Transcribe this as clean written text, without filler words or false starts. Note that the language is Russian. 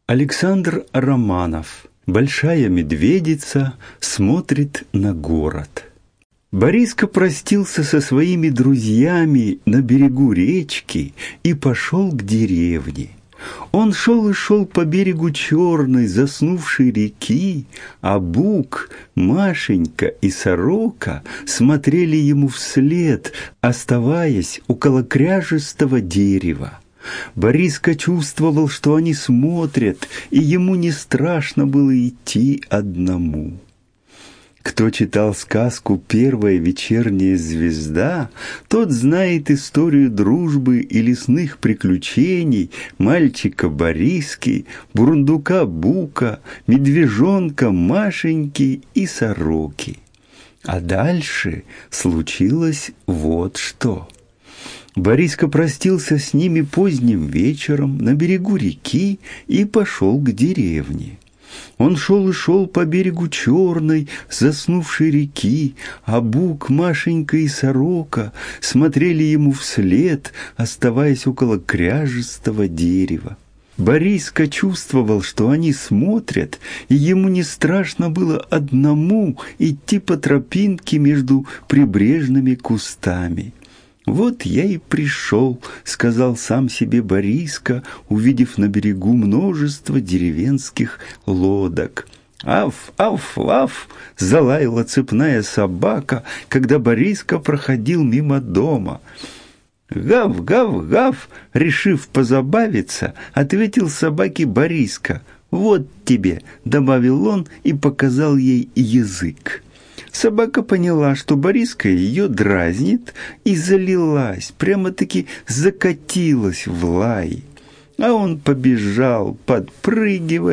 Александр Романов. Большая медведица смотрит на город. Бориска простился со своими друзьями на берегу речки и пошел к деревне. Он шел и шел по берегу черной заснувшей реки, а Бук, Машенька и Сорока смотрели ему вслед, оставаясь около кряжестого дерева. Бориска чувствовал, что они смотрят, и ему не страшно было идти одному. Кто читал сказку «Первая вечерняя звезда», тот знает историю дружбы и лесных приключений мальчика Бориски, бурундука Бука, медвежонка Машеньки и Сороки. А дальше случилось вот что. Бориска простился с ними поздним вечером на берегу реки и пошел к деревне. Он шел и шел по берегу черной, заснувшей реки, а Бук, Машенька и Сорока смотрели ему вслед, оставаясь около кряжестого дерева. Бориска чувствовал, что они смотрят, и ему не страшно было одному идти по тропинке между прибрежными кустами. «Вот я и пришел», — сказал сам себе Бориска, увидев на берегу множество деревенских лодок. «Аф, аф, аф!» — залаяла цепная собака, когда Бориска проходил мимо дома. «Гав, гав, гав!» — решив позабавиться, ответил собаке Бориска. «Вот тебе!» — добавил он и показал ей язык. Собака поняла, что Бориска ее дразнит, и залилась, прямо-таки закатилась в лай. А он побежал, подпрыгивая